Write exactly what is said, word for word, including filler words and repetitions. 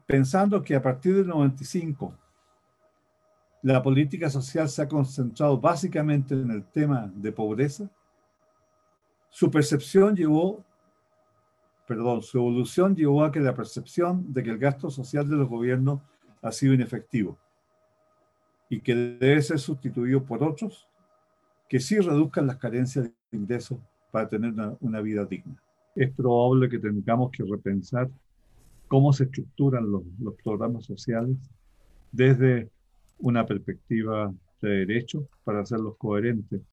pensando que a partir del noventa y cinco la política social se ha concentrado básicamente en el tema de pobreza, su percepción llevó, perdón, su evolución llevó a que la percepción de que el gasto social de los gobiernos ha sido inefectivo y que debe ser sustituido por otros que sí reduzcan las carencias de ingresos para tener una, una vida digna. Es probable que tengamos que repensar cómo se estructuran los, los programas sociales desde una perspectiva de derecho para hacerlos coherentes